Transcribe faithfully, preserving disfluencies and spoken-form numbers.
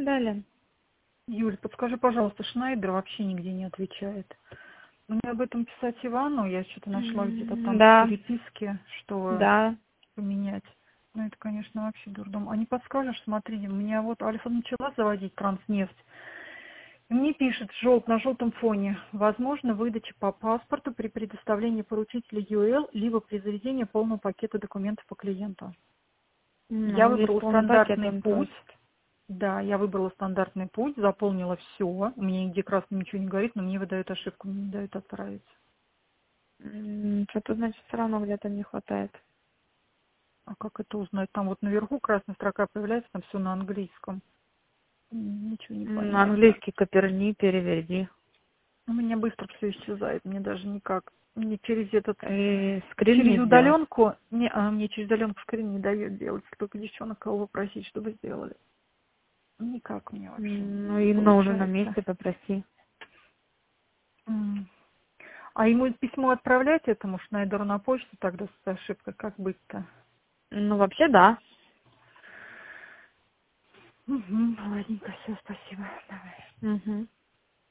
Далее. Юль, подскажи, пожалуйста, Шнайдер вообще нигде не отвечает. Мне об этом писать Ивану, я что-то нашла где-то М, там Да, переписки, что да. поменять. Ну, это, конечно, вообще дурдом. А не подскажешь, смотри, у меня вот Альфа начала заводить Транснефть. И мне пишет желт, на желтом фоне. Возможно, выдача по паспорту при предоставлении поручителя ю эл, либо при заведении полного пакета документов по клиенту. Я Ну, есть выбрала полный пакет, стандартный он путь. просит. Да, я выбрала стандартный путь, заполнила все. У меня нигде красно ничего не говорит, но мне выдают ошибку, мне не дают отправить. М, Что-то, значит, все равно где-то не хватает. А как это узнать? Там вот наверху красная строка появляется, там все на английском. М, Ничего не М, На понятно. английский коперни, переведи. У меня быстро все исчезает, мне даже никак. Мне через этот, И скрин через не сделать. удаленку, не, а мне через удаленку скрин не дает делать, только девчонок кого попросить, чтобы сделали. Никак мне вообще М, Ну, не Инна уже на получается. месте, попроси. М. А ему письмо отправлять этому Шнайдеру на почту тогда с ошибкой, как быть-то? Ну, вообще, да. Угу, ладненько, все, спасибо. Давай. Угу.